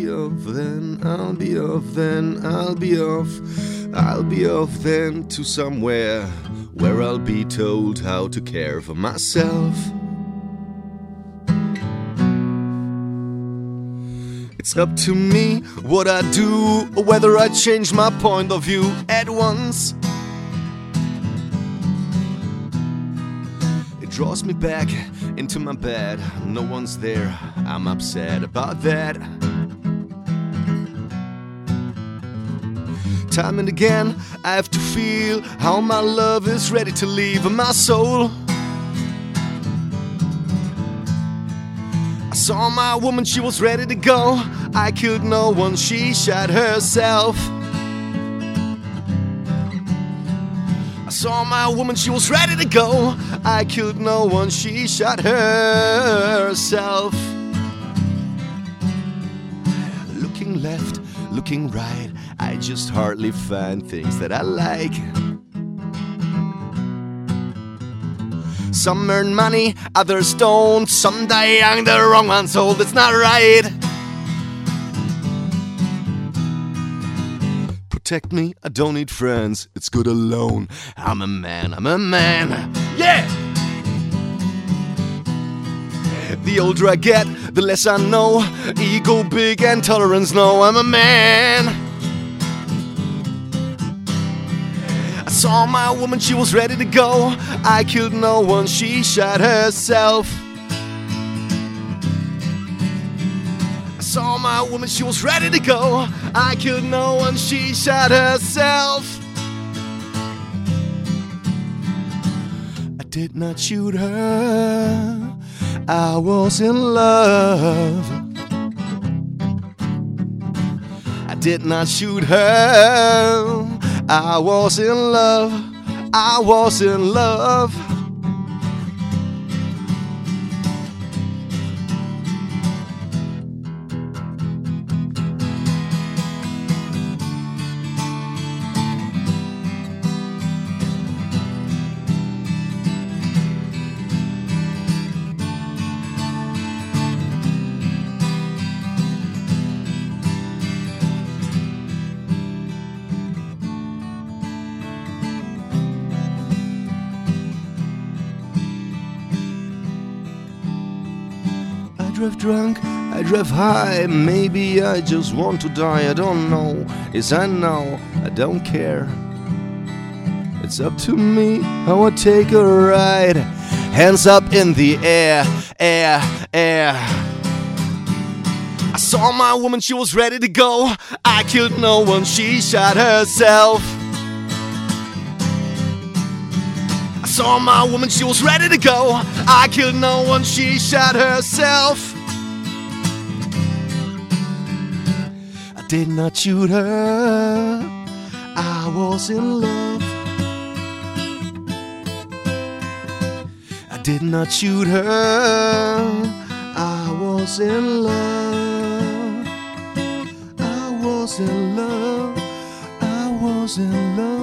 be off then, I'll be off then, I'll be off. I'll be off then to somewhere where I'll be told how to care for myself. It's up to me what I do, or whether I change my point of view at once. It draws me back into my bed. No one's there, I'm upset about that. Time and again, I have to feel how my love is ready to leave my soul. I saw my woman, she was ready to go. I killed no one, she shot herself. I saw my woman, she was ready to go. I killed no one, she shot herself. Looking left, looking right, I just hardly find things that I like. Some earn money, others don't. Some die young, the wrong one's told it's not right. Protect me, I don't need friends, it's good alone. I'm a man, I'm a man, yeah! The older I get, the less I know. Ego big and tolerance no, I'm a man. I saw my woman, she was ready to go. I killed no one, she shot herself. I saw my woman, she was ready to go. I killed no one, she shot herself. I did not shoot her, I was in love. I did not shoot her, I was in love. I was in love. I drive drunk, I drive high. Maybe I just want to die, I don't know. Yes, I know, I don't care. It's up to me how I take a ride. Hands up in the air, air, air. I saw my woman, she was ready to go. I killed no one, she shot herself. I saw my woman, she was ready to go. I killed no one, she shot herself. I did not shoot her, I was in love. I did not shoot her, I was in love. I was in love, I was in love.